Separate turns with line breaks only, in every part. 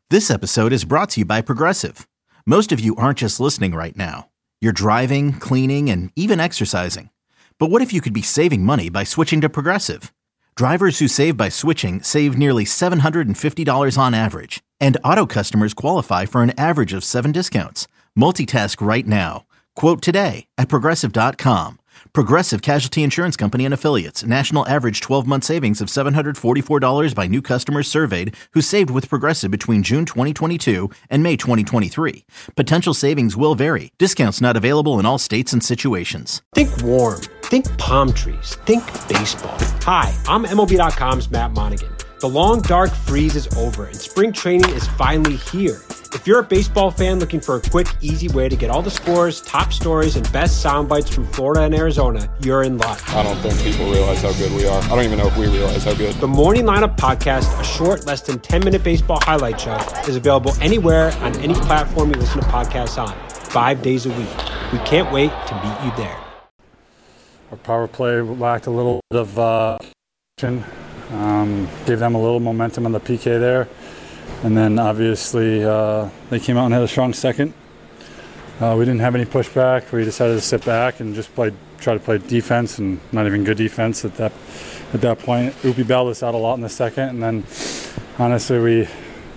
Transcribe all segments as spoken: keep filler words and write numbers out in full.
This episode is brought to you by Progressive. Most of you aren't just listening right now. You're driving, cleaning, and even exercising. But what if you could be saving money by switching to Progressive? Drivers who save by switching save nearly seven hundred fifty dollars on average. And auto customers qualify for an average of seven discounts. Multitask right now. Quote today at Progressive dot com. Progressive Casualty Insurance Company and Affiliates. National average twelve-month savings of seven hundred forty-four dollars by new customers surveyed who saved with Progressive between June twenty twenty-two and May twenty twenty-three. Potential savings will vary. Discounts not available in all states and situations.
Think warm. Think palm trees. Think baseball. Hi, I'm M L B dot com's Matt Monaghan. The long, dark freeze is over, and spring training is finally here. If you're a baseball fan looking for a quick, easy way to get all the scores, top stories, and best sound bites from Florida and Arizona, you're in luck.
I don't think people realize how good we are. I don't even know if we realize how good.
The Morning Lineup Podcast, a short, less than ten-minute baseball highlight show, is available anywhere on any platform you listen to podcasts on, five days a week. We can't wait to meet you there.
Our power play lacked a little bit of uh, action. Um, gave them a little momentum on the P K there. And then obviously uh, they came out and had a strong second. Uh, we didn't have any pushback. We decided to sit back and just play, try to play defense, and not even good defense at that at that point. Upi bailed us out a lot in the second, and then honestly we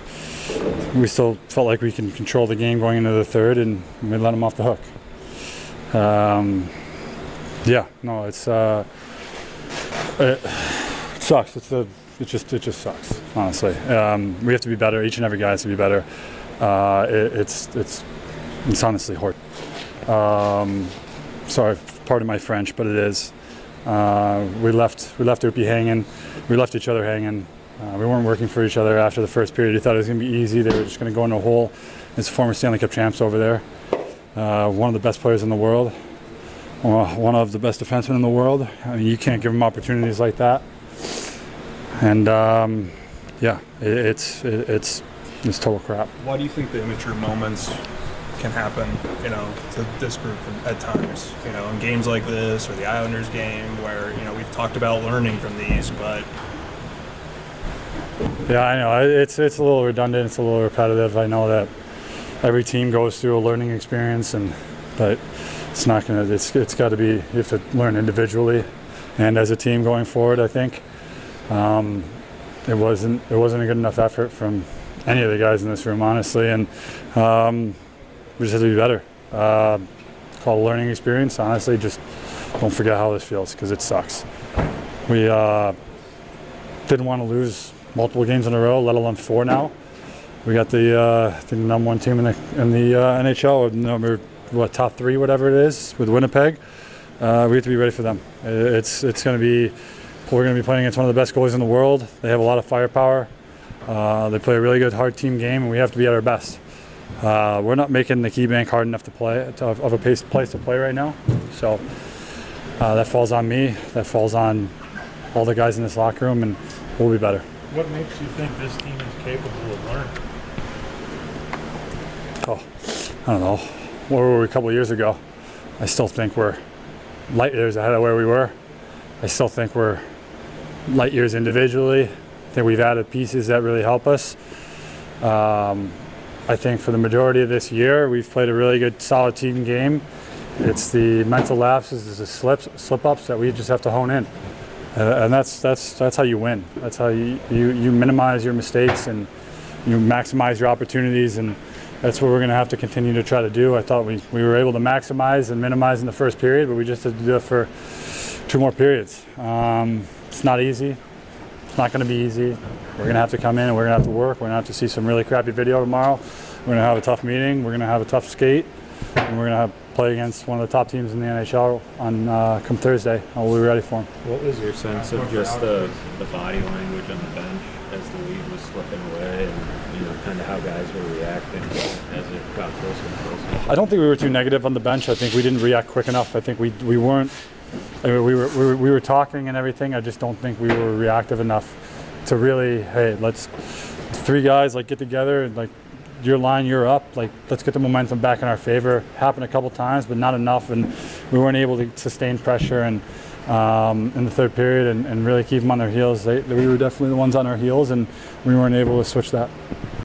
we still felt like we can control the game going into the third, and we let them off the hook. Um, yeah, no, it's uh, it, it sucks. It's a It just it just sucks, honestly. Um, we have to be better. Each and every guy has to be better. Uh, it, it's it's it's honestly hard. Um, sorry, pardon my French, but it is. Uh, we left we left Upi hanging. We left each other hanging. Uh, we weren't working for each other after the first period. We thought it was going to be easy. They were just going to go in a hole. It's former Stanley Cup champs over there. Uh, one of the best players in the world. One of the best defensemen in the world. I mean, you can't give them opportunities like that. And um, yeah, it, it's it, it's it's total crap.
Why do you think the immature moments can happen, you know, to this group at times? You know, in games like this or the Islanders game, where you know we've talked about learning from these, but
yeah, I know it's it's a little redundant. It's a little repetitive. I know that every team goes through a learning experience, and but it's not gonna. It's it's got to be. You have to learn individually, and as a team going forward. I think. Um, it wasn't it wasn't a good enough effort from any of the guys in this room, honestly, and um, we just have to be better. Uh, call it a learning experience. Honestly, just don't forget how this feels, because it sucks. We uh, didn't want to lose multiple games in a row, let alone four now. We got the uh, I think the number one team in the in the uh, N H L, number what top three, whatever it is, with Winnipeg. Uh, we have to be ready for them. It's it's going to be. We're going to be playing against one of the best goalies in the world. They have a lot of firepower. Uh, they play a really good, hard team game, and we have to be at our best. Uh, we're not making the KeyBank hard enough to play, to, of a pace, place to play right now. So uh, that falls on me. That falls on all the guys in this locker room, and we'll be better.
What makes you think this team is capable of learning?
Oh, I don't know. Where were we a couple of years ago? I still think we're light years ahead of where we were. I still think we're light years individually. I think we've added pieces that really help us. Um, I think for the majority of this year, we've played a really good, solid team game. It's the mental lapses, the slips, slip-ups that we just have to hone in, uh, and that's that's that's how you win. That's how you, you you minimize your mistakes and you maximize your opportunities, and that's what we're going to have to continue to try to do. I thought we we were able to maximize and minimize in the first period, but we just had to do it for two more periods. Um, it's not easy. It's not going to be easy. We're going to have to come in and we're going to have to work. We're going to have to see some really crappy video tomorrow. We're going to have a tough meeting. We're going to have a tough skate. And we're going to have play against one of the top teams in the N H L on uh, come Thursday. And we'll be ready for them.
What was your sense of just the, the body language on the bench as the lead was slipping away, and you know, kind of how guys were reacting as it got closer and closer?
I don't think we were too negative on the bench. I think we didn't react quick enough. I think we we weren't. I mean, we were, we were we were talking and everything. I just don't think we were reactive enough to really, hey, let's three guys like get together and like your line, you're up. Like let's get the momentum back in our favor. Happened a couple times, but not enough, and we weren't able to sustain pressure and um, in the third period and, and really keep them on their heels. They, we were definitely the ones on our heels, and we weren't able to switch that.